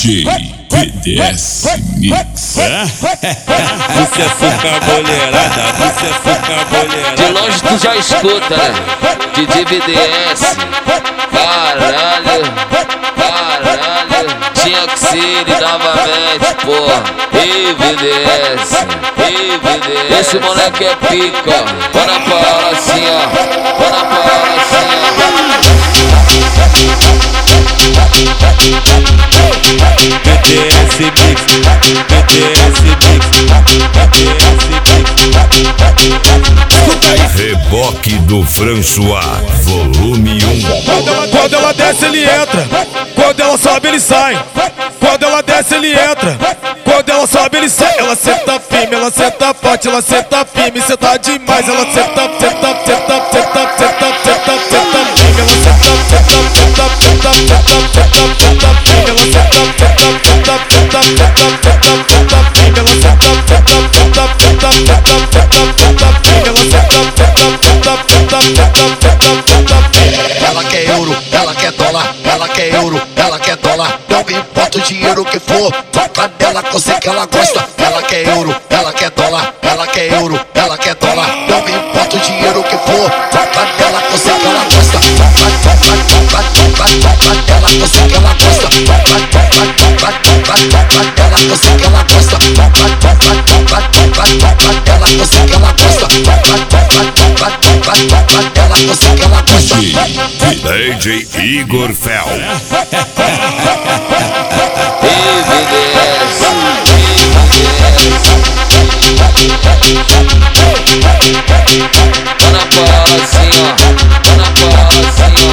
DJ BDS Mix. Você fica boleirada, você fica boleirada. De longe tu já escuta, né? DJ BDS. Caralho, caralho. Tinha que ser ele novamente, porra. Ei, BDS, ei, BDS. Esse moleque é pica. Bora pra aula assim, ó. Bora pra aula assim, ó. BDS Mix, BDS Mix, BDS Mix. Reboque do François, volume 1. Quando ela desce, ele entra. Quando ela sobe, ele sai. Quando ela desce, ele entra. Quando ela sobe, ele sai. Ela senta firme, ela senta forte, ela senta firme, senta demais. Ela senta, senta, senta, senta, senta, senta, senta firme. Ela senta, senta, senta, senta, senta, senta firme. Ela senta, senta, senta, senta, senta, senta firme. Ela senta, senta, senta, senta, senta, senta firme. Ela senta, senta, senta, senta, senta, senta firme. Ela quer euro, ela quer dólar, ela quer euro, ela quer dólar. Não me importa o dinheiro que for, toca nela que eu sei que ela gosta. Ela quer euro, ela quer dólar, ela quer euro, ela quer dólar. Não me importa o dinheiro que for, toca nela que eu sei que ela gosta. Toca nela que eu sei que ela gosta. Toca nela que eu sei que ela gosta. Toca nela que eu sei que ela gosta. Nela que eu sei que ela gosta. DJ Igor Fel. Ei, BDS, Bora pra aula assim, ó. Bora pra aula assim,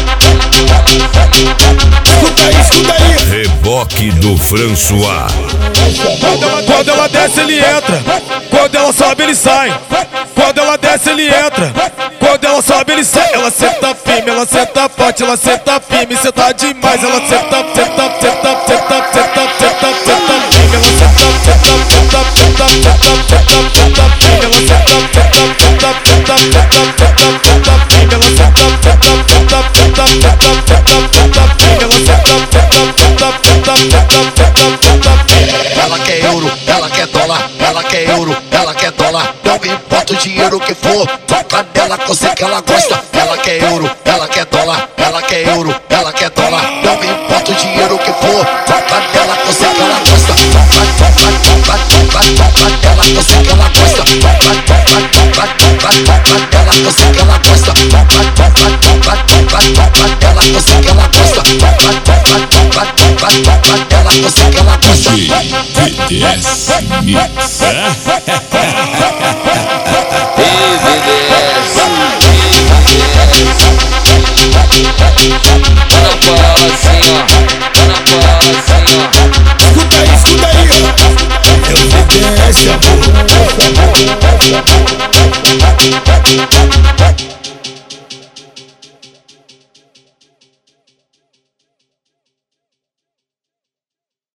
ó. Escuta aí. Reboque do François. Quando ela desce, ele entra. Quando ela sobe, ele sai. Quando ela desce, ele entra. Quando ela sobe, ele sai. Ela senta firme, ela senta forte, ela senta firme, senta demais. Ela senta, senta, senta, senta, senta, senta, senta firme. Ela senta, senta, senta, senta, senta, senta, senta firme. Ela senta, senta, senta, senta, senta, senta firme. Ela senta, senta, senta, senta, senta, senta firme. Ela senta, senta, senta, senta, senta, senta firme. Ela quer euro, ela quer dólar, ela quer euro, ela quer dólar. Não me importa o dinheiro que for, toca nela que eu sei que ela gosta. Ela quer euro, ela quer dólar, ela quer euro, ela quer dólar. Não me importa o dinheiro que for, toca nela que eu sei que ela gosta. Toca nela que eu sei que ela gosta. Toca nela que eu sei que ela gosta. Toca nela que eu sei que ela gosta. Nela que eu sei que ela gosta. DJ BDS Mix. Ei, BDS, Bora pra aula assim, ó. Bora pra aula assim, ó. Escuta aí. É o BDS, amor.